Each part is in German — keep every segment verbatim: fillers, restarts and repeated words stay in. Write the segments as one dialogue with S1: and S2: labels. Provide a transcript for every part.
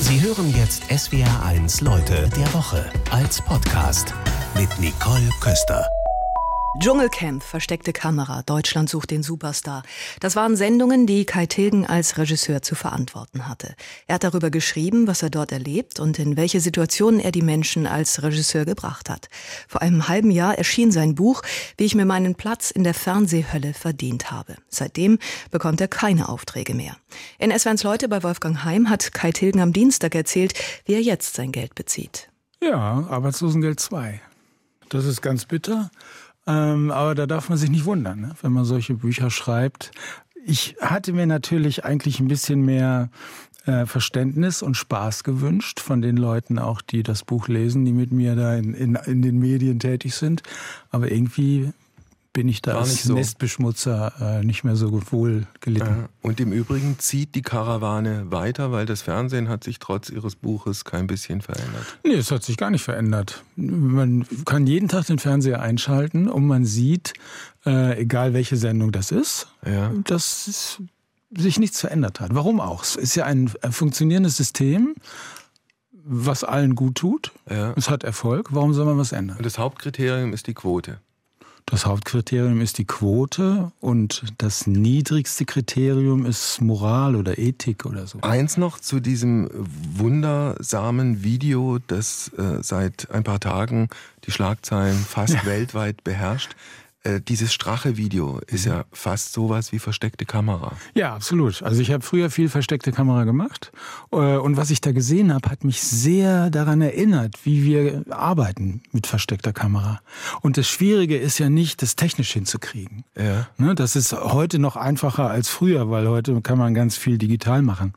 S1: Sie hören jetzt S W R eins Leute der Woche als Podcast mit Nicole Köster.
S2: Dschungelcamp, versteckte Kamera, Deutschland sucht den Superstar. Das waren Sendungen, die Kai Tilgen als Regisseur zu verantworten hatte. Er hat darüber geschrieben, was er dort erlebt und in welche Situationen er die Menschen als Regisseur gebracht hat. Vor einem halben Jahr erschien sein Buch, wie ich mir meinen Platz in der Fernsehhölle verdient habe. Seitdem bekommt er keine Aufträge mehr. In S W R eins Leute bei Wolfgang Heim hat Kai Tilgen am Dienstag erzählt, wie er jetzt sein Geld bezieht.
S3: Ja, Arbeitslosengeld zwei. Das ist ganz bitter. Ähm, aber da darf man sich nicht wundern, ne, wenn man solche Bücher schreibt. Ich hatte mir natürlich eigentlich ein bisschen mehr äh, Verständnis und Spaß gewünscht von den Leuten auch, die das Buch lesen, die mit mir da in, in, in den Medien tätig sind. Aber irgendwie bin ich da als so. Nestbeschmutzer äh, nicht mehr so wohl gelitten.
S4: Und im Übrigen zieht die Karawane weiter, weil das Fernsehen hat sich trotz Ihres Buches kein bisschen verändert.
S3: Nee, es hat sich gar nicht verändert. Man kann jeden Tag den Fernseher einschalten und man sieht, äh, egal welche Sendung das ist, ja. dass es sich nichts verändert hat. Warum auch? Es ist ja ein, ein funktionierendes System, was allen gut tut. Ja. Es hat Erfolg. Warum soll man was ändern?
S4: Und das Hauptkriterium ist die Quote.
S3: Das Hauptkriterium ist die Quote und das niedrigste Kriterium ist Moral oder Ethik oder so.
S4: Eins noch zu diesem wundersamen Video, das äh, seit ein paar Tagen die Schlagzeilen fast ja. weltweit beherrscht. Äh, dieses Strache-Video ist ja fast sowas wie versteckte Kamera.
S3: Ja, absolut. Also ich habe früher viel versteckte Kamera gemacht und was ich da gesehen habe, hat mich sehr daran erinnert, wie wir arbeiten mit versteckter Kamera. Und das Schwierige ist ja nicht, das technisch hinzukriegen. Ja. Das ist heute noch einfacher als früher, weil heute kann man ganz viel digital machen.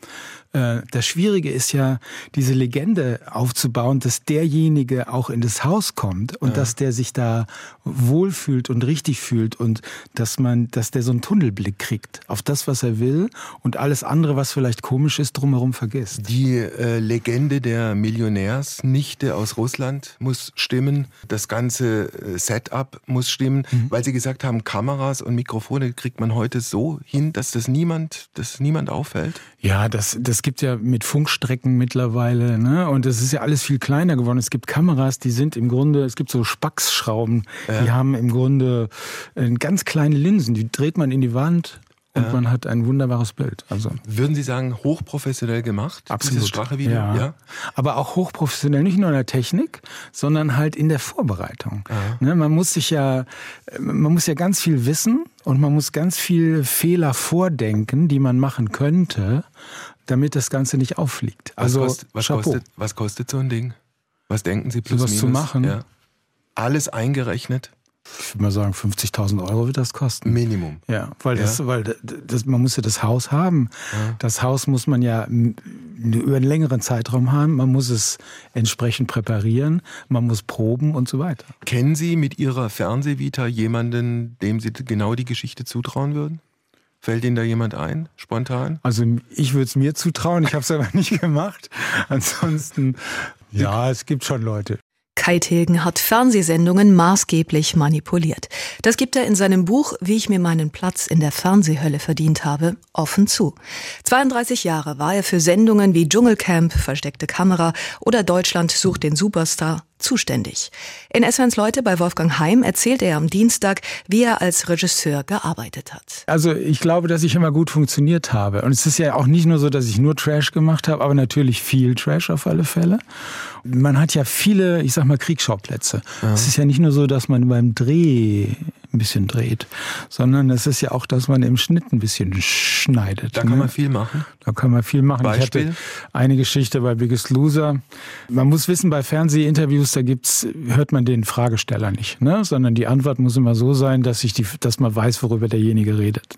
S3: Das Schwierige ist ja, diese Legende aufzubauen, dass derjenige auch in das Haus kommt und ja. dass der sich da wohlfühlt und richtig fühlt und dass man, dass der so einen Tunnelblick kriegt auf das, was er will und alles andere, was vielleicht komisch ist, drumherum vergisst.
S4: Die äh, Legende der Millionärsnichte aus Russland muss stimmen, das ganze äh, Setup muss stimmen, mhm. weil Sie gesagt haben, Kameras und Mikrofone kriegt man heute so hin, dass das niemand, dass niemand auffällt?
S3: Ja, das, das gibt ja mit Funkstrecken mittlerweile, ne? Und es ist ja alles viel kleiner geworden. Es gibt Kameras, die sind im Grunde, es gibt so Spaxschrauben, ja. die haben im Grunde ganz kleine Linsen, die dreht man in die Wand und ja. man hat ein wunderbares Bild. Also
S4: würden Sie sagen, hochprofessionell gemacht?
S3: Absolut.
S4: Dieses Strache-Video?
S3: Ja. ja. Aber auch hochprofessionell, nicht nur in der Technik, sondern halt in der Vorbereitung. Ne? Man muss sich ja, man muss ja ganz viel wissen und man muss ganz viel Fehler vordenken, die man machen könnte, damit das Ganze nicht auffliegt. Also
S4: was kostet, was kostet, was kostet so ein Ding? Was denken Sie plus
S3: so was
S4: minus?
S3: Zu machen?
S4: Ja. Alles eingerechnet?
S3: Ich würde mal sagen, fünfzigtausend Euro wird das kosten.
S4: Minimum.
S3: Ja, weil, das, ja. weil das, man muss ja das Haus haben. Ja. Das Haus muss man ja über einen längeren Zeitraum haben. Man muss es entsprechend präparieren. Man muss proben und so weiter.
S4: Kennen Sie mit Ihrer Fernsehvita jemanden, dem Sie genau die Geschichte zutrauen würden? Fällt Ihnen da jemand ein, spontan?
S3: Also ich würde es mir zutrauen. Ich habe es aber nicht gemacht. Ansonsten, ja, es gibt schon Leute.
S2: Kai Tilgen hat Fernsehsendungen maßgeblich manipuliert. Das gibt er in seinem Buch Wie ich mir meinen Platz in der Fernsehhölle verdient habe, offen zu. zweiunddreißig Jahre war er für Sendungen wie Dschungelcamp, versteckte Kamera oder Deutschland sucht den Superstar zuständig. In S W R eins Leute bei Wolfgang Heim erzählt er am Dienstag, wie er als Regisseur gearbeitet hat.
S3: Also ich glaube, dass ich immer gut funktioniert habe. Und es ist ja auch nicht nur so, dass ich nur Trash gemacht habe, aber natürlich viel Trash auf alle Fälle. Man hat ja viele, ich sag mal, Kriegsschauplätze. Ja. Es ist ja nicht nur so, dass man beim Dreh ein bisschen dreht, sondern es ist ja auch, dass man im Schnitt ein bisschen schneidet.
S4: Da kann ne? man viel machen.
S3: Da kann man viel machen.
S4: Beispiel?
S3: Ich hatte eine Geschichte bei Biggest Loser. Man muss wissen, bei Fernsehinterviews, da gibt's, hört man den Fragesteller nicht, ne? Sondern die Antwort muss immer so sein, dass ich die, dass man weiß, worüber derjenige redet.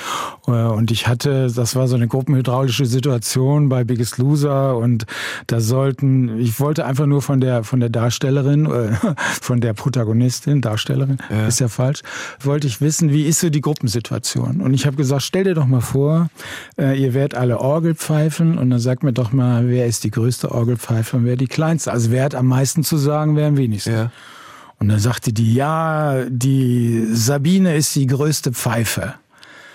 S3: Und ich hatte, das war so eine gruppenhydraulische Situation bei Biggest Loser und da sollten, ich wollte einfach nur von der, von der Darstellerin, äh, von der Protagonistin, Darstellerin, ja. ist ja falsch, wollte ich wissen, wie ist so die Gruppensituation? Und ich habe gesagt, stell dir doch mal vor, äh, ihr werdet alle Orgel pfeifen und dann sagt mir doch mal, wer ist die größte Orgelpfeife und wer die kleinste? Also wer hat am meisten zu sagen, wer am wenigsten? Ja. Und dann sagte die, ja, die Sabine ist die größte Pfeife.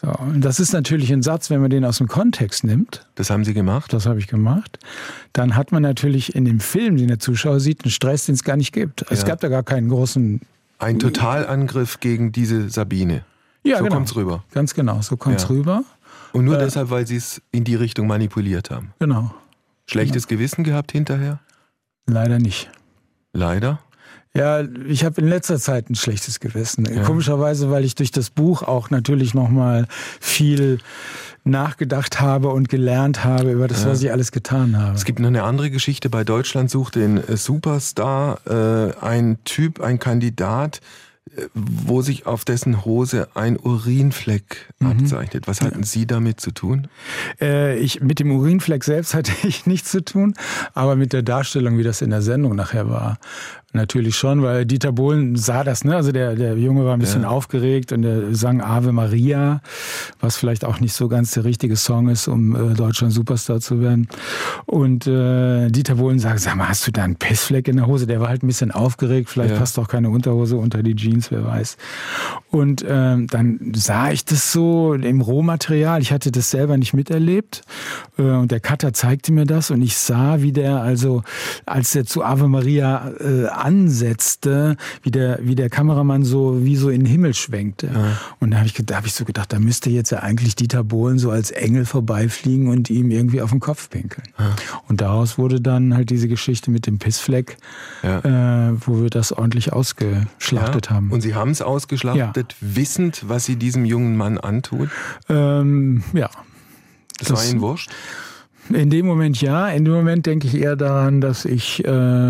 S3: So, und das ist natürlich ein Satz, wenn man den aus dem Kontext nimmt.
S4: Das haben Sie gemacht?
S3: Das habe ich gemacht. Dann hat man natürlich in dem Film, den der Zuschauer sieht, einen Stress, den es gar nicht gibt. Also ja. Es gab da gar keinen großen...
S4: Ein Totalangriff gegen diese Sabine.
S3: Ja,
S4: so
S3: genau.
S4: kommt's rüber.
S3: Ganz genau, so kommt's
S4: ja.
S3: rüber.
S4: Und nur
S3: äh,
S4: deshalb, weil Sie es in die Richtung manipuliert haben.
S3: Genau.
S4: Schlechtes genau. Gewissen gehabt hinterher?
S3: Leider nicht.
S4: Leider?
S3: Ja, ich habe in letzter Zeit ein schlechtes Gewissen. Ja. Komischerweise, weil ich durch das Buch auch natürlich nochmal viel nachgedacht habe und gelernt habe über das, ja. was ich alles getan habe.
S4: Es gibt noch eine andere Geschichte. Bei Deutschland sucht den Superstar äh, ein Typ, ein Kandidat, wo sich auf dessen Hose ein Urinfleck mhm. abzeichnet. Was hatten ja. Sie damit zu tun?
S3: Äh, ich, mit dem Urinfleck selbst hatte ich nichts zu tun, aber mit der Darstellung, wie das in der Sendung nachher war. Natürlich schon, weil Dieter Bohlen sah das, ne? Also der, der Junge war ein bisschen ja. aufgeregt und er sang Ave Maria, was vielleicht auch nicht so ganz der richtige Song ist, um äh, Deutschland Superstar zu werden. Und äh, Dieter Bohlen sagt, sag mal, hast du da einen Pissfleck in der Hose? Der war halt ein bisschen aufgeregt, vielleicht ja. passt auch keine Unterhose unter die Jeans, wer weiß. Und äh, dann sah ich das so im Rohmaterial, ich hatte das selber nicht miterlebt äh, und der Cutter zeigte mir das und ich sah, wie der also, als der zu Ave Maria äh, ansetzte, wie der, wie der Kameramann so wie so in den Himmel schwenkte. Ja. Und da habe ich, da hab ich so gedacht, da müsste jetzt ja eigentlich Dieter Bohlen so als Engel vorbeifliegen und ihm irgendwie auf den Kopf pinkeln. Ja. Und daraus wurde dann halt diese Geschichte mit dem Pissfleck, ja. äh, wo wir das ordentlich ausgeschlachtet ja. haben.
S4: Und Sie haben es ausgeschlachtet, ja. wissend, was Sie diesem jungen Mann antun?
S3: Ähm, ja.
S4: Das, das war Ihnen wurscht?
S3: In dem Moment ja. In dem Moment denke ich eher daran, dass ich äh,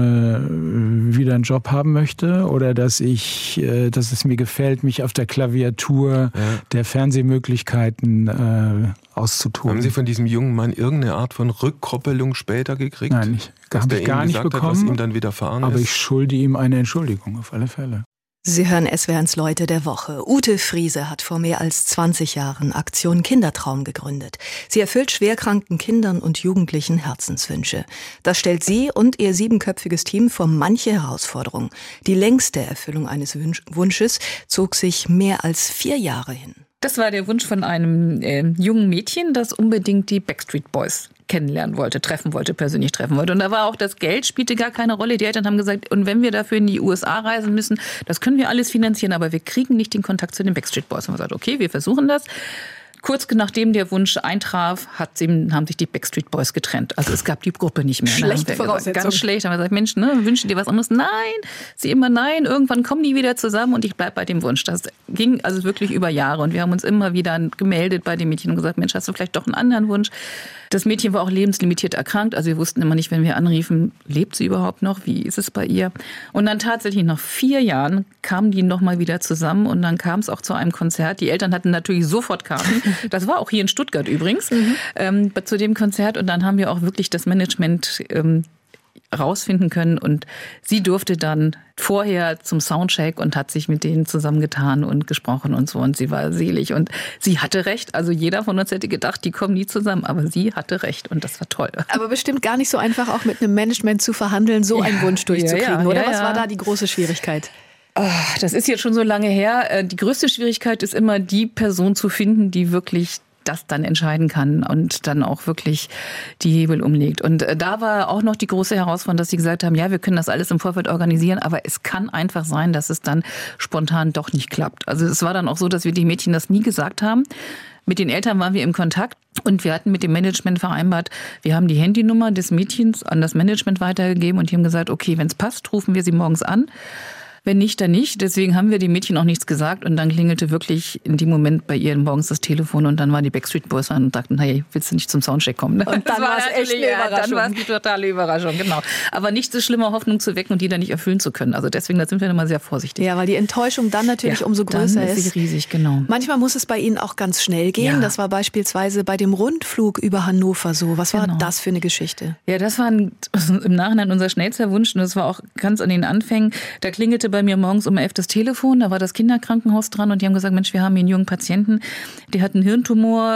S3: wieder einen Job haben möchte oder dass ich, äh, dass es mir gefällt, mich auf der Klaviatur ja. der Fernsehmöglichkeiten äh, auszutoben.
S4: Haben Sie von diesem jungen Mann irgendeine Art von Rückkoppelung später gekriegt?
S3: Nein, nicht. Habe ich gar nicht bekommen.
S4: Hat, was ihm dann widerfahren
S3: aber
S4: ist?
S3: Ich schulde ihm eine Entschuldigung auf alle Fälle.
S2: Sie hören S W R eins Leute der Woche. Ute Friese hat vor mehr als zwanzig Jahren Aktion Kindertraum gegründet. Sie erfüllt schwerkranken Kindern und Jugendlichen Herzenswünsche. Das stellt sie und ihr siebenköpfiges Team vor manche Herausforderung. Die längste Erfüllung eines Wunsches zog sich mehr als vier Jahre hin.
S5: Das war der Wunsch von einem äh, jungen Mädchen, das unbedingt die Backstreet Boys kennenlernen wollte, treffen wollte, persönlich treffen wollte. Und da war auch das Geld, spielte gar keine Rolle. Die Eltern haben gesagt, und wenn wir dafür in die U S A reisen müssen, das können wir alles finanzieren, aber wir kriegen nicht den Kontakt zu den Backstreet Boys. Und wir haben gesagt, okay, wir versuchen das. Kurz nachdem der Wunsch eintraf, hat sie, haben sich die Backstreet Boys getrennt. Also es gab die Gruppe nicht mehr.
S2: Schlechte Voraussetzungen.
S5: Ganz schlecht. Da haben wir gesagt, Mensch, ne, wünsche dir was anderes? Nein, sie immer nein. Irgendwann kommen die wieder zusammen und ich bleib bei dem Wunsch. Das ging also wirklich über Jahre. Und wir haben uns immer wieder gemeldet bei den Mädchen und gesagt, Mensch, hast du vielleicht doch einen anderen Wunsch? Das Mädchen war auch lebenslimitiert erkrankt. Also wir wussten immer nicht, wenn wir anriefen, lebt sie überhaupt noch? Wie ist es bei ihr? Und dann tatsächlich nach vier Jahren kamen die nochmal wieder zusammen und dann kam es auch zu einem Konzert. Die Eltern hatten natürlich sofort Karten. Das war auch hier in Stuttgart übrigens, mhm. ähm, zu dem Konzert. Und dann haben wir auch wirklich das Management ähm, rausfinden können. Und sie durfte dann vorher zum Soundcheck und hat sich mit denen zusammengetan und gesprochen und so. Und sie war selig. Und sie hatte recht. Also jeder von uns hätte gedacht, die kommen nie zusammen. Aber sie hatte recht. Und das war toll.
S2: Aber bestimmt gar nicht so einfach, auch mit einem Management zu verhandeln, so ja, einen Wunsch durchzukriegen, ja, ja, oder?
S5: Ja,
S2: Was
S5: ja.
S2: war da die große Schwierigkeit?
S5: Das ist jetzt schon so lange her. Die größte Schwierigkeit ist immer, die Person zu finden, die wirklich das dann entscheiden kann und dann auch wirklich die Hebel umlegt. Und da war auch noch die große Herausforderung, dass sie gesagt haben, ja, wir können das alles im Vorfeld organisieren, aber es kann einfach sein, dass es dann spontan doch nicht klappt. Also es war dann auch so, dass wir die Mädchen das nie gesagt haben. Mit den Eltern waren wir im Kontakt und wir hatten mit dem Management vereinbart, wir haben die Handynummer des Mädchens an das Management weitergegeben und die haben gesagt, okay, wenn es passt, rufen wir sie morgens an. Wenn nicht, dann nicht. Deswegen haben wir den Mädchen auch nichts gesagt. Und dann klingelte wirklich in dem Moment bei ihr morgens das Telefon. Und dann waren die Backstreet Boys an und sagten, hey, willst du nicht zum Soundcheck kommen? Ne?
S2: Und dann war es echt eine Überraschung.
S5: Dann war es die totale Überraschung, genau. Aber nicht so schlimme Hoffnung zu wecken und die dann nicht erfüllen zu können. Also deswegen, da sind wir immer sehr vorsichtig.
S2: Ja, weil die Enttäuschung dann natürlich ja, umso größer
S5: dann ist. ist sie riesig, genau.
S2: Manchmal muss es bei Ihnen auch ganz schnell gehen. Ja. Das war beispielsweise bei dem Rundflug über Hannover so. Was war genau. das für eine Geschichte?
S5: Ja, das war ein, im Nachhinein unser schnellster Wunsch. Und das war auch ganz an den Anfängen. Da klingelte bei mir morgens um elf das Telefon, da war das Kinderkrankenhaus dran und die haben gesagt, Mensch, wir haben hier einen jungen Patienten, der hat einen Hirntumor,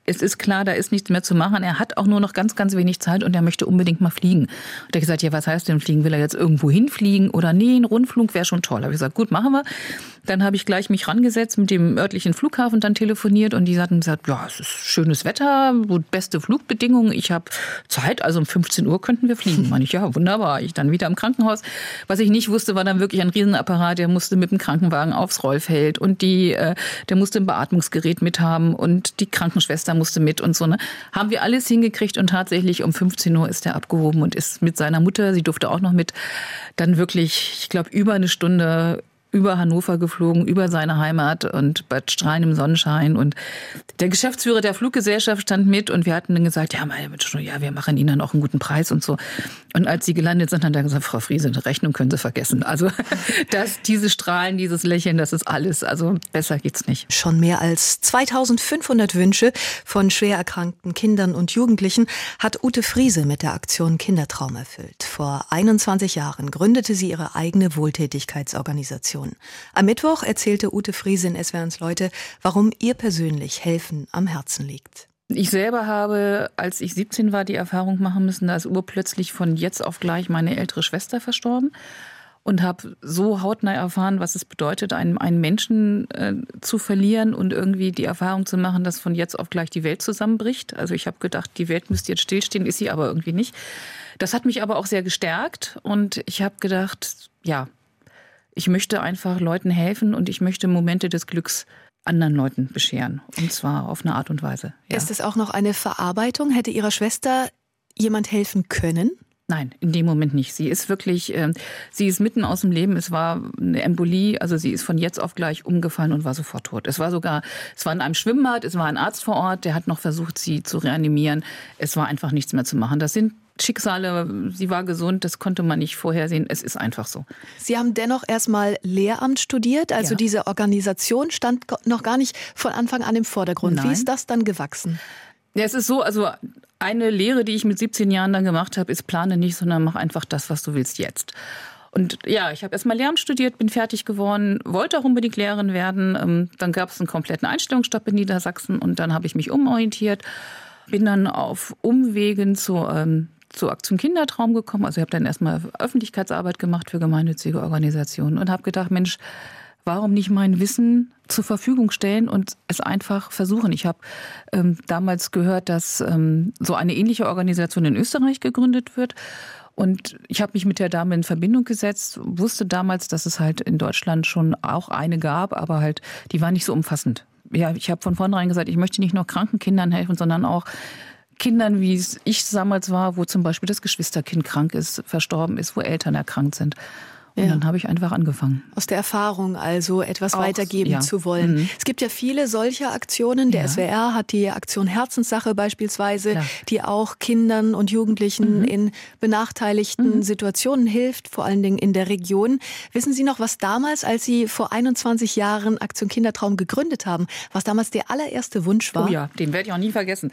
S5: es ist klar, da ist nichts mehr zu machen. Er hat auch nur noch ganz, ganz wenig Zeit und er möchte unbedingt mal fliegen. Und er hat gesagt, ja, was heißt denn fliegen? Will er jetzt irgendwo hinfliegen? Oder nee, ein Rundflug wäre schon toll. Da habe ich gesagt, gut, machen wir. Dann habe ich gleich mich rangesetzt, mit dem örtlichen Flughafen dann telefoniert und die hatten gesagt, ja, es ist schönes Wetter, beste Flugbedingungen. Ich habe Zeit, also um fünfzehn Uhr könnten wir fliegen. Meine ich, ja, wunderbar. Ich dann wieder im Krankenhaus. Was ich nicht wusste, war dann wirklich ein Riesenapparat. Der musste mit dem Krankenwagen aufs Rollfeld und die, äh, der musste ein Beatmungsgerät mithaben und die Krankenschwester musste mit und so. Ne? Haben wir alles hingekriegt und tatsächlich um fünfzehn Uhr ist er abgehoben und ist mit seiner Mutter, sie durfte auch noch mit, dann wirklich, ich glaube, über eine Stunde über Hannover geflogen, über seine Heimat und bei strahlendem Sonnenschein. Und der Geschäftsführer der Fluggesellschaft stand mit und wir hatten dann gesagt, ja, meine Mensch, ja, wir machen Ihnen dann auch einen guten Preis und so. Und als sie gelandet sind, hat er gesagt, Frau Friese, eine Rechnung können Sie vergessen. Also das, diese Strahlen, dieses Lächeln, das ist alles. Also besser geht's nicht.
S2: Schon mehr als zweitausendfünfhundert Wünsche von schwer erkrankten Kindern und Jugendlichen hat Ute Friese mit der Aktion Kindertraum erfüllt. Vor einundzwanzig Jahren gründete sie ihre eigene Wohltätigkeitsorganisation. Am Mittwoch erzählte Ute Friese in S W R eins Leute, warum ihr persönlich Helfen am Herzen liegt.
S5: Ich selber habe, als ich siebzehn war, die Erfahrung machen müssen, da ist urplötzlich von jetzt auf gleich meine ältere Schwester verstorben. Und habe so hautnah erfahren, was es bedeutet, einen, einen Menschen äh, zu verlieren und irgendwie die Erfahrung zu machen, dass von jetzt auf gleich die Welt zusammenbricht. Also ich habe gedacht, die Welt müsste jetzt stillstehen, ist sie aber irgendwie nicht. Das hat mich aber auch sehr gestärkt und ich habe gedacht, ja, ich möchte einfach Leuten helfen und ich möchte Momente des Glücks anderen Leuten bescheren. Und zwar auf eine Art und Weise. Ja.
S2: Ist es auch noch eine Verarbeitung? Hätte Ihrer Schwester jemand helfen können?
S5: Nein, in dem Moment nicht. Sie ist wirklich, äh, sie ist mitten aus dem Leben. Es war eine Embolie, also sie ist von jetzt auf gleich umgefallen und war sofort tot. Es war sogar, es war in einem Schwimmbad, es war ein Arzt vor Ort, der hat noch versucht, sie zu reanimieren. Es war einfach nichts mehr zu machen. Das sind Schicksale, sie war gesund, das konnte man nicht vorhersehen. Es ist einfach so.
S2: Sie haben dennoch erstmal Lehramt studiert, also ja. Diese Organisation stand noch gar nicht von Anfang an im Vordergrund.
S5: Nein.
S2: Wie ist das dann gewachsen?
S5: Ja, es ist so, also eine Lehre, die ich mit siebzehn Jahren dann gemacht habe, ist plane nicht, sondern mach einfach das, was du willst jetzt. Und ja, ich habe erstmal Lehramt studiert, bin fertig geworden, wollte auch unbedingt Lehrerin werden. Dann gab es einen kompletten Einstellungsstopp in Niedersachsen und dann habe ich mich umorientiert, bin dann auf Umwegen zu ähm, zur Aktion Kindertraum gekommen. Also ich habe dann erstmal Öffentlichkeitsarbeit gemacht für gemeinnützige Organisationen und habe gedacht, Mensch, warum nicht mein Wissen zur Verfügung stellen und es einfach versuchen. Ich habe ähm, damals gehört, dass ähm, so eine ähnliche Organisation in Österreich gegründet wird. Und ich habe mich mit der Dame in Verbindung gesetzt, wusste damals, dass es halt in Deutschland schon auch eine gab, aber halt die war nicht so umfassend. Ja, ich habe von vornherein gesagt, ich möchte nicht nur kranken Kindern helfen, sondern auch Kindern, wie es ich damals war, wo zum Beispiel das Geschwisterkind krank ist, verstorben ist, wo Eltern erkrankt sind. Und ja. Dann habe ich einfach angefangen.
S2: Aus der Erfahrung also etwas
S5: Auch,
S2: weitergeben
S5: ja.
S2: zu wollen. Mhm. Es gibt ja viele solcher Aktionen. Der
S5: ja.
S2: S W R hat die Aktion Herzenssache beispielsweise,
S5: ja.
S2: die auch Kindern und Jugendlichen
S5: mhm.
S2: in benachteiligten mhm. Situationen hilft, vor allen Dingen in der Region. Wissen Sie noch, was damals, als Sie vor einundzwanzig Jahren Aktion Kindertraum gegründet haben, was damals der allererste Wunsch war?
S5: Oh ja, den werde ich auch nie vergessen.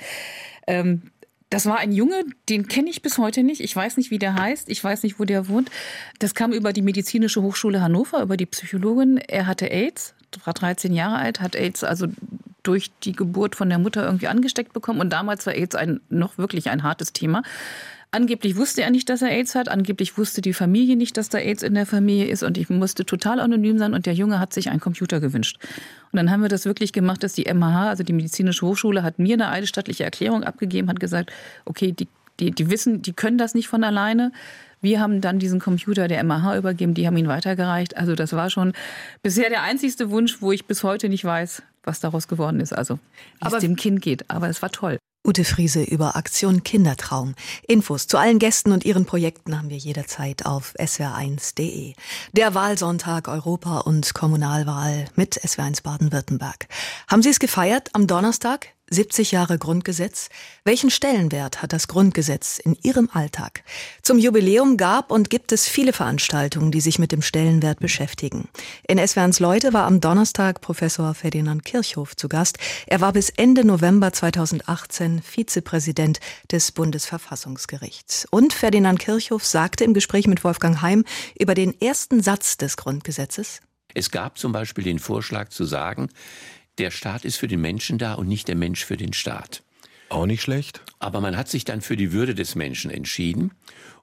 S5: Ähm Das war ein Junge, den kenne ich bis heute nicht. Ich weiß nicht, wie der heißt. Ich weiß nicht, wo der wohnt. Das kam über die Medizinische Hochschule Hannover, über die Psychologin. Er hatte AIDS, war dreizehn Jahre alt, hat AIDS also durch die Geburt von der Mutter irgendwie angesteckt bekommen. Und damals war AIDS ein, noch wirklich ein hartes Thema. Angeblich wusste er nicht, dass er AIDS hat. Angeblich wusste die Familie nicht, dass da AIDS in der Familie ist. Und ich musste total anonym sein. Und der Junge hat sich einen Computer gewünscht. Und dann haben wir das wirklich gemacht, dass die M H H, also die Medizinische Hochschule, hat mir eine eidesstattliche Erklärung abgegeben, hat gesagt, okay, die, die, die wissen, die können das nicht von alleine. Wir haben dann diesen Computer der M H H übergeben, die haben ihn weitergereicht. Also das war schon bisher der einzigste Wunsch, wo ich bis heute nicht weiß, was daraus geworden ist. Also wie es dem Kind geht. Aber es war toll.
S2: Ute Friese über Aktion Kindertraum. Infos zu allen Gästen und ihren Projekten haben wir jederzeit auf S W R eins punkt de. Der Wahlsonntag, Europa- und Kommunalwahl mit S W R eins Baden-Württemberg. Haben Sie es gefeiert am Donnerstag? siebzig Jahre Grundgesetz. Welchen Stellenwert hat das Grundgesetz in Ihrem Alltag? Zum Jubiläum gab und gibt es viele Veranstaltungen, die sich mit dem Stellenwert beschäftigen. In S W R eins Leute war am Donnerstag Professor Ferdinand Kirchhoff zu Gast. Er war bis Ende November zweitausendachtzehn Vizepräsident des Bundesverfassungsgerichts. Und Ferdinand Kirchhoff sagte im Gespräch mit Wolfgang Heim über den ersten Satz des Grundgesetzes:
S6: Es gab zum Beispiel den Vorschlag zu sagen, Der Staat ist für den Menschen da und nicht der Mensch für den Staat.
S4: Auch nicht schlecht.
S6: Aber man hat sich dann für die Würde des Menschen entschieden.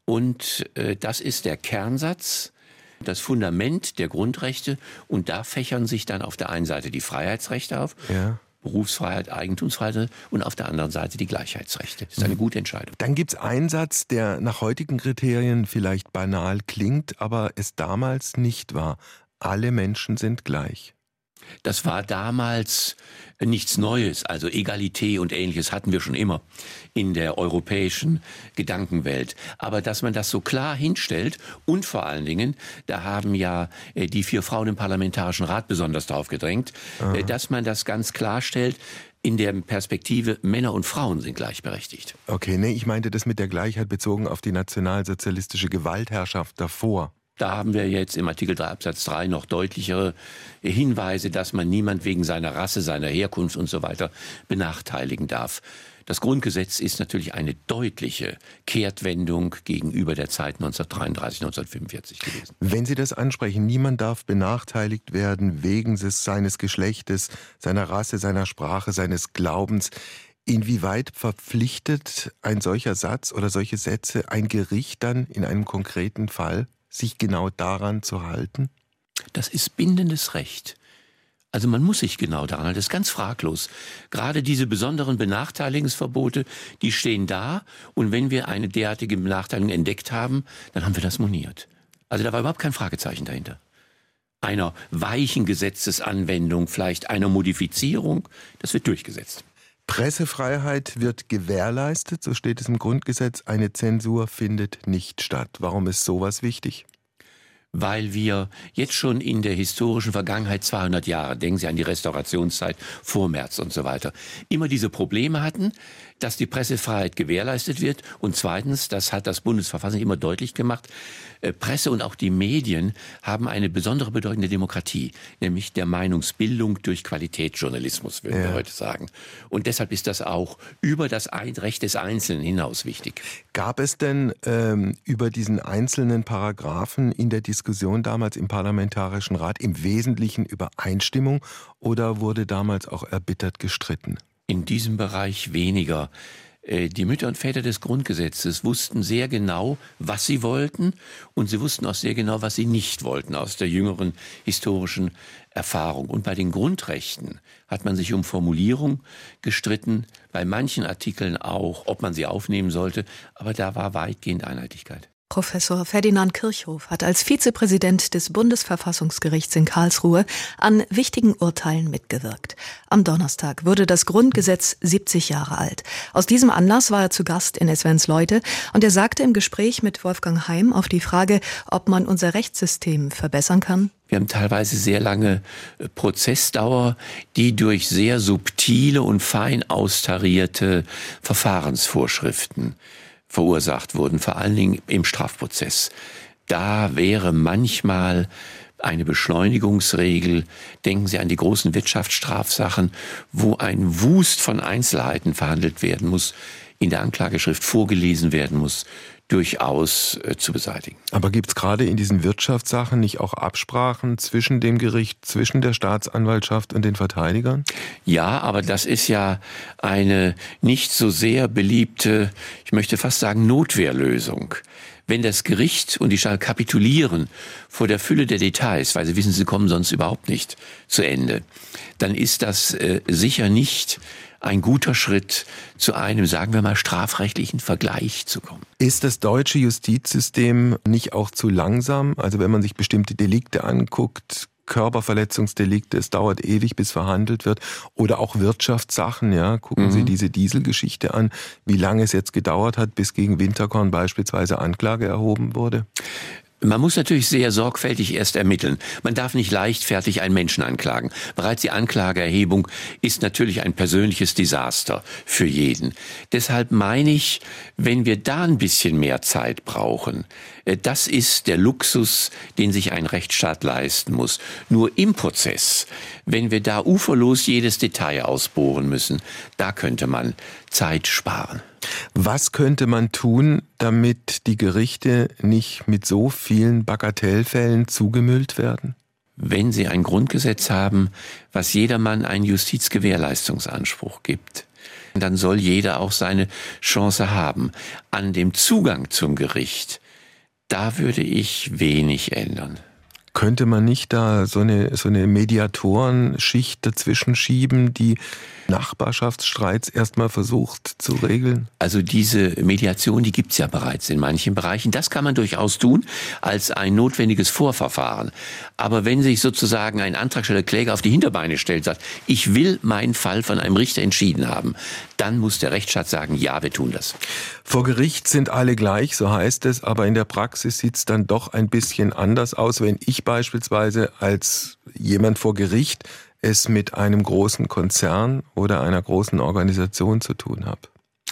S6: Und äh, das ist der Kernsatz, das Fundament der Grundrechte. Und da fächern sich dann auf der einen Seite die Freiheitsrechte auf,
S4: ja.
S6: Berufsfreiheit, Eigentumsfreiheit, und auf der anderen Seite die Gleichheitsrechte. Das ist eine gute Entscheidung.
S4: Dann gibt es einen Satz, der nach heutigen Kriterien vielleicht banal klingt, aber es damals nicht war. Alle Menschen sind gleich.
S6: Das war damals nichts Neues, also Egalität und Ähnliches hatten wir schon immer in der europäischen Gedankenwelt. Aber dass man das so klar hinstellt und vor allen Dingen, da haben ja die vier Frauen im Parlamentarischen Rat besonders darauf gedrängt, Aha. dass man das ganz klarstellt, in der Perspektive, Männer und Frauen sind gleichberechtigt.
S4: Okay, nee, ich meinte das mit der Gleichheit bezogen auf die nationalsozialistische Gewaltherrschaft davor.
S6: Da haben wir jetzt im Artikel drei Absatz drei noch deutlichere Hinweise, dass man niemand wegen seiner Rasse, seiner Herkunft und so weiter benachteiligen darf. Das Grundgesetz ist natürlich eine deutliche Kehrtwendung gegenüber der Zeit neunzehnhundertdreiunddreißig, neunzehnhundertfünfundvierzig gewesen.
S4: Wenn Sie das ansprechen, niemand darf benachteiligt werden wegen seines Geschlechtes, seiner Rasse, seiner Sprache, seines Glaubens. Inwieweit verpflichtet ein solcher Satz oder solche Sätze ein Gericht dann in einem konkreten Fall, sich genau daran zu halten?
S6: Das ist bindendes Recht. Also man muss sich genau daran halten, das ist ganz fraglos. Gerade diese besonderen Benachteiligungsverbote, die stehen da, und wenn wir eine derartige Benachteiligung entdeckt haben, dann haben wir das moniert. Also da war überhaupt kein Fragezeichen dahinter. Einer weichen Gesetzesanwendung, vielleicht einer Modifizierung, das wird durchgesetzt.
S4: Pressefreiheit wird gewährleistet, so steht es im Grundgesetz. Eine Zensur findet nicht statt. Warum ist sowas wichtig?
S6: Weil wir jetzt schon in der historischen Vergangenheit zweihundert Jahre, denken Sie an die Restaurationszeit, Vormärz und so weiter, immer diese Probleme hatten, dass die Pressefreiheit gewährleistet wird. Und zweitens, das hat das Bundesverfassung immer deutlich gemacht, Presse und auch die Medien haben eine besondere Bedeutung der Demokratie, nämlich der Meinungsbildung durch Qualitätsjournalismus, würden ja. wir heute sagen. Und deshalb ist das auch über das Recht des Einzelnen hinaus wichtig.
S4: Gab es denn ähm, über diesen einzelnen Paragraphen in der Diskussion damals im Parlamentarischen Rat im Wesentlichen Übereinstimmung oder wurde damals auch erbittert gestritten?
S6: In diesem Bereich weniger. Die Mütter und Väter des Grundgesetzes wussten sehr genau, was sie wollten, und sie wussten auch sehr genau, was sie nicht wollten aus der jüngeren historischen Erfahrung. Und bei den Grundrechten hat man sich um Formulierung gestritten, bei manchen Artikeln auch, ob man sie aufnehmen sollte, aber da war weitgehend Einheitlichkeit.
S2: Professor Ferdinand Kirchhoff hat als Vizepräsident des Bundesverfassungsgerichts in Karlsruhe an wichtigen Urteilen mitgewirkt. Am Donnerstag wurde das Grundgesetz siebzig Jahre alt. Aus diesem Anlass war er zu Gast in S W Ns Leute, und er sagte im Gespräch mit Wolfgang Heim auf die Frage, ob man unser Rechtssystem verbessern kann:
S6: Wir haben teilweise sehr lange Prozessdauer, die durch sehr subtile und fein austarierte Verfahrensvorschriften verursacht wurden, vor allen Dingen im Strafprozess. Da wäre manchmal eine Beschleunigungsregel, denken Sie an die großen Wirtschaftsstrafsachen, wo ein Wust von Einzelheiten verhandelt werden muss, in der Anklageschrift vorgelesen werden muss, durchaus äh, zu beseitigen.
S4: Aber gibt es gerade in diesen Wirtschaftssachen nicht auch Absprachen zwischen dem Gericht, zwischen der Staatsanwaltschaft und den Verteidigern?
S6: Ja, aber das ist ja eine nicht so sehr beliebte, ich möchte fast sagen, Notwehrlösung. Wenn das Gericht und die Staat kapitulieren vor der Fülle der Details, weil sie wissen, sie kommen sonst überhaupt nicht zu Ende, dann ist das äh, sicher nicht ein guter Schritt, zu einem, sagen wir mal, strafrechtlichen Vergleich zu kommen.
S4: Ist das deutsche Justizsystem nicht auch zu langsam? Also wenn man sich bestimmte Delikte anguckt, Körperverletzungsdelikte, es dauert ewig, bis verhandelt wird, oder auch Wirtschaftssachen, ja, gucken mhm. Sie diese Dieselgeschichte an, wie lange es jetzt gedauert hat, bis gegen Winterkorn beispielsweise Anklage erhoben wurde?
S6: Man muss natürlich sehr sorgfältig erst ermitteln. Man darf nicht leichtfertig einen Menschen anklagen. Bereits die Anklageerhebung ist natürlich ein persönliches Desaster für jeden. Deshalb meine ich, wenn wir da ein bisschen mehr Zeit brauchen, das ist der Luxus, den sich ein Rechtsstaat leisten muss. Nur im Prozess, wenn wir da uferlos jedes Detail ausbohren müssen, da könnte man Zeit sparen.
S4: Was könnte man tun, damit die Gerichte nicht mit so vielen Bagatellfällen zugemüllt werden?
S6: wenn Sie ein Grundgesetz haben, was jedermann einen Justizgewährleistungsanspruch gibt, dann soll jeder auch seine Chance haben. An dem Zugang zum Gericht, da würde ich wenig ändern.
S4: Könnte man nicht da so eine, so eine Mediatorenschicht dazwischen schieben, die Nachbarschaftsstreits erstmal versucht zu regeln?
S6: Also diese Mediation, die gibt's ja bereits in manchen Bereichen. Das kann man durchaus tun als ein notwendiges Vorverfahren. Aber wenn sich sozusagen ein Antragsteller, Kläger auf die Hinterbeine stellt, sagt, ich will meinen Fall von einem Richter entschieden haben, dann muss der Rechtsstaat sagen, ja, wir tun das.
S4: Vor Gericht sind alle gleich, so heißt es, aber in der Praxis sieht's dann doch ein bisschen anders aus, wenn ich beispielsweise als jemand vor Gericht es mit einem großen Konzern oder einer großen Organisation zu tun habe.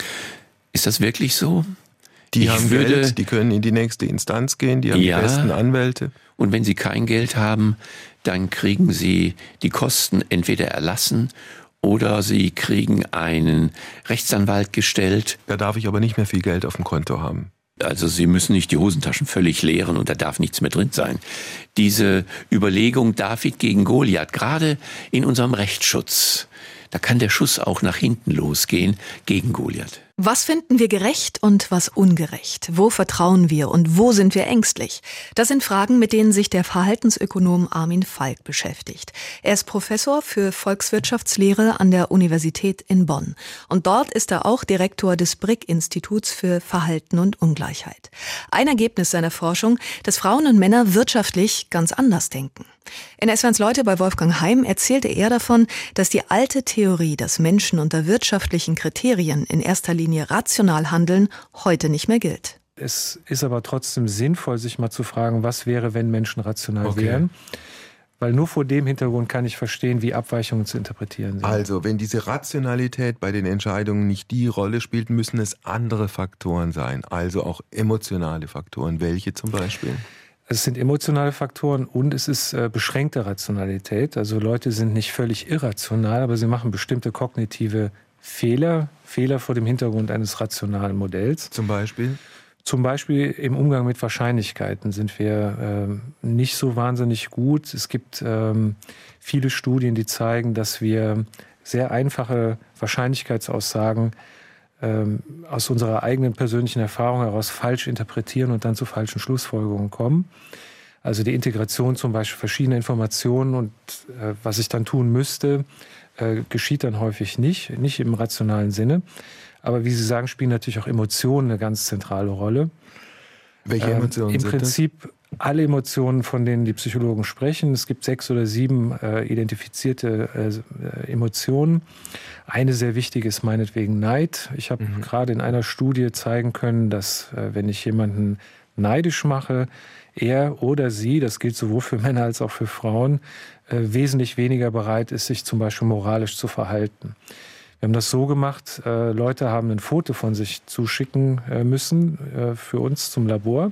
S6: Ist das wirklich so?
S4: Die
S6: ich
S4: haben
S6: würde,
S4: Geld, die können in die nächste Instanz gehen, die haben
S6: ja,
S4: die besten Anwälte.
S6: Und wenn sie kein Geld haben, dann kriegen sie die Kosten entweder erlassen oder sie kriegen einen Rechtsanwalt gestellt.
S4: Da darf ich aber nicht mehr viel Geld auf dem Konto haben.
S6: Also Sie müssen nicht die Hosentaschen völlig leeren und da darf nichts mehr drin sein. Diese Überlegung David gegen Goliath, gerade in unserem Rechtsschutz, da kann der Schuss auch nach hinten losgehen gegen Goliath.
S2: Was finden wir gerecht und was ungerecht? Wo vertrauen wir und wo sind wir ängstlich? Das sind Fragen, mit denen sich der Verhaltensökonom Armin Falk beschäftigt. Er ist Professor für Volkswirtschaftslehre an der Universität in Bonn. Und dort ist er auch Direktor des Brick-Instituts für Verhalten und Ungleichheit. Ein Ergebnis seiner Forschung, dass Frauen und Männer wirtschaftlich ganz anders denken. In S W eins Leute bei Wolfgang Heim erzählte er davon, dass die alte Theorie, dass Menschen unter wirtschaftlichen Kriterien in erster Linie rational handeln, heute nicht mehr gilt.
S7: Es ist aber trotzdem sinnvoll, sich mal zu fragen, was wäre, wenn Menschen rational okay. wären. Weil nur vor dem Hintergrund kann ich verstehen, wie Abweichungen zu interpretieren sind.
S4: Also, wenn diese Rationalität bei den Entscheidungen nicht die Rolle spielt, müssen es andere Faktoren sein. Also auch emotionale Faktoren. Welche zum Beispiel?
S7: Es sind emotionale Faktoren und es ist äh, beschränkte Rationalität. Also Leute sind nicht völlig irrational, aber sie machen bestimmte kognitive Fehler. Fehler vor dem Hintergrund eines rationalen Modells.
S4: Zum Beispiel?
S7: Zum Beispiel im Umgang mit Wahrscheinlichkeiten sind wir äh, nicht so wahnsinnig gut. Es gibt ähm, viele Studien, die zeigen, dass wir sehr einfache Wahrscheinlichkeitsaussagen ähm, aus unserer eigenen persönlichen Erfahrung heraus falsch interpretieren und dann zu falschen Schlussfolgerungen kommen. Also die Integration zum Beispiel verschiedener Informationen und äh, was ich dann tun müsste, äh, geschieht dann häufig nicht, nicht im rationalen Sinne. Aber wie Sie sagen, spielen natürlich auch Emotionen eine ganz zentrale Rolle.
S4: Welche Emotionen
S7: ähm, Im
S4: sind
S7: Prinzip das? Alle Emotionen, von denen die Psychologen sprechen. Es gibt sechs oder sieben äh, identifizierte äh, Emotionen. Eine sehr wichtige ist meinetwegen Neid. Ich habe mhm. gerade in einer Studie zeigen können, dass äh, wenn ich jemanden neidisch mache, er oder sie, das gilt sowohl für Männer als auch für Frauen, äh, wesentlich weniger bereit ist, sich zum Beispiel moralisch zu verhalten. Wir haben das so gemacht, äh, Leute haben ein Foto von sich zuschicken äh, müssen äh, für uns zum Labor.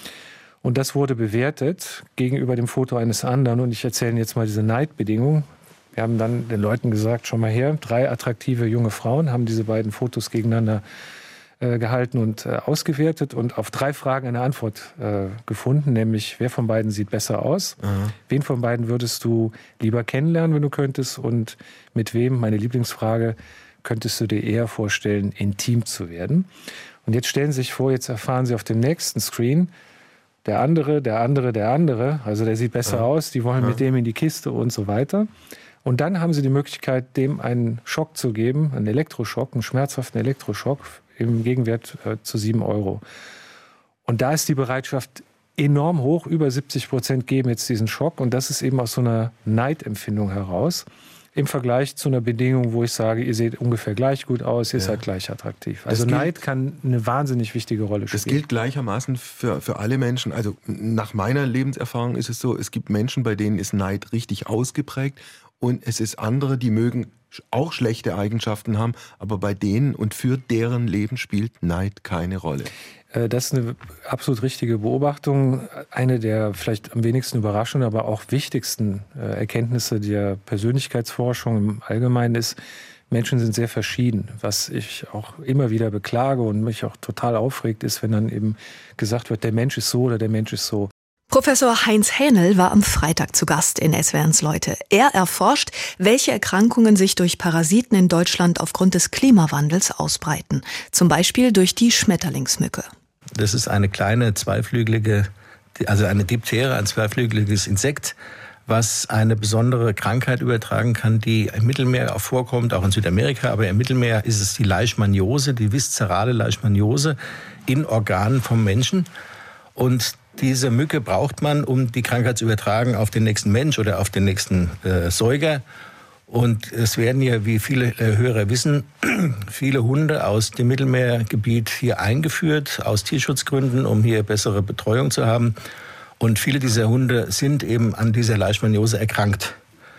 S7: Und das wurde bewertet gegenüber dem Foto eines anderen. Und ich erzähle Ihnen jetzt mal diese Neidbedingung. Wir haben dann den Leuten gesagt, schau mal her, drei attraktive junge Frauen haben diese beiden Fotos gegeneinander äh, gehalten und äh, ausgewertet und auf drei Fragen eine Antwort äh, gefunden, nämlich wer von beiden sieht besser aus, mhm. wen von beiden würdest du lieber kennenlernen, wenn du könntest und mit wem, meine Lieblingsfrage, könntest du dir eher vorstellen, intim zu werden. Und jetzt stellen Sie sich vor, jetzt erfahren Sie auf dem nächsten Screen, der andere, der andere, der andere, also der sieht besser ja. aus, die wollen ja. mit dem in die Kiste und so weiter. Und dann haben Sie die Möglichkeit, dem einen Schock zu geben, einen Elektroschock, einen schmerzhaften Elektroschock im Gegenwert äh, zu sieben Euro. Und da ist die Bereitschaft enorm hoch, über siebzig Prozent geben jetzt diesen Schock. Und das ist eben aus so einer Neidempfindung heraus. Im Vergleich zu einer Bedingung, wo ich sage, ihr seht ungefähr gleich gut aus, ihr ja. seid gleich attraktiv. Also gilt, Neid kann eine wahnsinnig wichtige Rolle spielen.
S4: Das gilt gleichermaßen für, für alle Menschen. Also nach meiner Lebenserfahrung ist es so, es gibt Menschen, bei denen ist Neid richtig ausgeprägt und es ist andere, die mögen auch schlechte Eigenschaften haben, aber bei denen und für deren Leben spielt Neid keine Rolle.
S7: Das ist eine absolut richtige Beobachtung. Eine der vielleicht am wenigsten überraschenden, aber auch wichtigsten Erkenntnisse der Persönlichkeitsforschung im Allgemeinen ist, Menschen sind sehr verschieden. Was ich auch immer wieder beklage und mich auch total aufregt, ist, wenn dann eben gesagt wird, der Mensch ist so oder der Mensch ist so.
S2: Professor Heinz Hähnel war am Freitag zu Gast in S W R eins Leute. Er erforscht, welche Erkrankungen sich durch Parasiten in Deutschland aufgrund des Klimawandels ausbreiten. Zum Beispiel durch die Schmetterlingsmücke.
S8: Das ist eine kleine zweiflügelige, also eine Diphtere, ein zweiflügeliges Insekt, was eine besondere Krankheit übertragen kann, die im Mittelmeer auch vorkommt, auch in Südamerika. Aber im Mittelmeer ist es die Leishmaniose, die viszerale Leishmaniose in Organen vom Menschen. Und diese Mücke braucht man, um die Krankheit zu übertragen auf den nächsten Mensch oder auf den nächsten äh, Säuger. Und es werden ja, wie viele äh, Hörer wissen, viele Hunde aus dem Mittelmeergebiet hier eingeführt, aus Tierschutzgründen, um hier bessere Betreuung zu haben. Und viele dieser Hunde sind eben an dieser Leishmaniose erkrankt.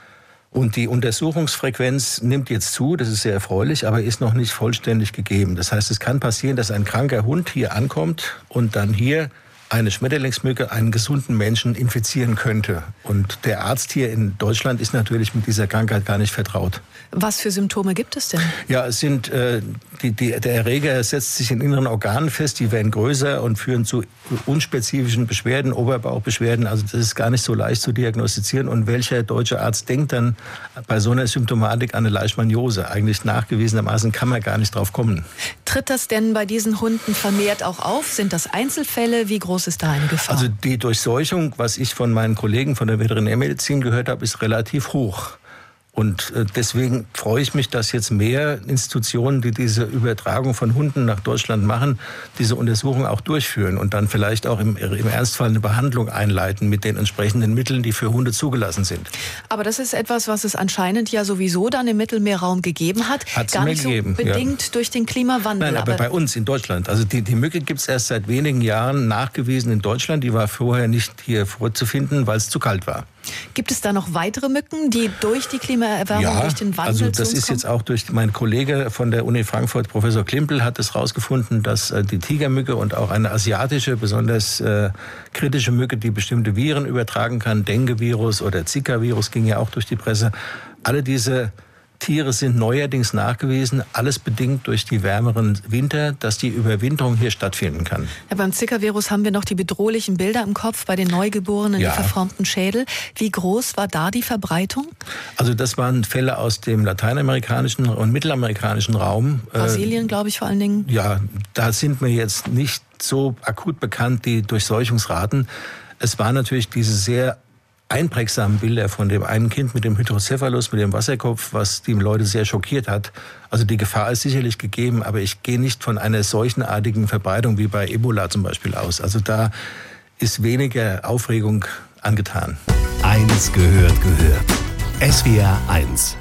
S8: Und die Untersuchungsfrequenz nimmt jetzt zu, das ist sehr erfreulich, aber ist noch nicht vollständig gegeben. Das heißt, es kann passieren, dass ein kranker Hund hier ankommt und dann hier eine Schmetterlingsmücke einen gesunden Menschen infizieren könnte. Und der Arzt hier in Deutschland ist natürlich mit dieser Krankheit gar nicht vertraut.
S2: Was für Symptome gibt es denn?
S8: Ja, es sind äh, die, die, der Erreger setzt sich in inneren Organen fest, die werden größer und führen zu unspezifischen Beschwerden, Oberbauchbeschwerden. Also das ist gar nicht so leicht zu diagnostizieren. Und welcher deutsche Arzt denkt dann bei so einer Symptomatik an eine Leishmaniose? Eigentlich nachgewiesenermaßen kann man gar nicht drauf kommen.
S2: Tritt das denn bei diesen Hunden vermehrt auch auf? Sind das Einzelfälle? Wie groß ist da eine Gefahr?
S8: Also die Durchseuchung, was ich von meinen Kollegen von der Veterinärmedizin gehört habe, ist relativ hoch. Und deswegen freue ich mich, dass jetzt mehr Institutionen, die diese Übertragung von Hunden nach Deutschland machen, diese Untersuchung auch durchführen und dann vielleicht auch im, im Ernstfall eine Behandlung einleiten mit den entsprechenden Mitteln, die für Hunde zugelassen sind.
S2: Aber das ist etwas, was es anscheinend ja sowieso dann im Mittelmeerraum gegeben hat.
S8: Hat's
S2: Gar
S8: mir
S2: nicht
S8: gegeben,
S2: so bedingt
S8: ja.
S2: durch den Klimawandel.
S8: Nein, aber, aber bei uns in Deutschland. Also die, die Mücke gibt es erst seit wenigen Jahren nachgewiesen in Deutschland. Die war vorher nicht hier vorzufinden, weil es zu kalt war.
S2: Gibt es da noch weitere Mücken, die durch die Klimaerwärmung,
S8: ja,
S2: durch den Wandel
S8: also das
S2: zu uns
S8: ist
S2: kommen?
S8: jetzt auch durch mein Kollege von der Uni Frankfurt, Professor Klimpel, hat es herausgefunden, dass äh, die Tigermücke und auch eine asiatische, besonders äh, kritische Mücke, die bestimmte Viren übertragen kann, Dengue-Virus oder Zika-Virus, ging ja auch durch die Presse, alle diese Tiere sind neuerdings nachgewiesen, alles bedingt durch die wärmeren Winter, dass die Überwinterung hier stattfinden kann.
S2: Ja, beim Zika-Virus haben wir noch die bedrohlichen Bilder im Kopf bei den Neugeborenen,
S8: ja.
S2: die verformten Schädel. Wie groß war da die Verbreitung?
S8: Also das waren Fälle aus dem lateinamerikanischen und mittelamerikanischen Raum.
S2: Brasilien, äh, glaube ich, vor allen Dingen.
S8: Ja, da sind mir jetzt nicht so akut bekannt die Durchseuchungsraten. Es war natürlich diese sehr einprägsamen Bilder von dem einen Kind mit dem Hydrocephalus, mit dem Wasserkopf, was die Leute sehr schockiert hat. Also die Gefahr ist sicherlich gegeben, aber ich gehe nicht von einer seuchenartigen Verbreitung wie bei Ebola zum Beispiel aus. Also da ist weniger Aufregung angetan.
S1: Eines gehört gehört. S W R eins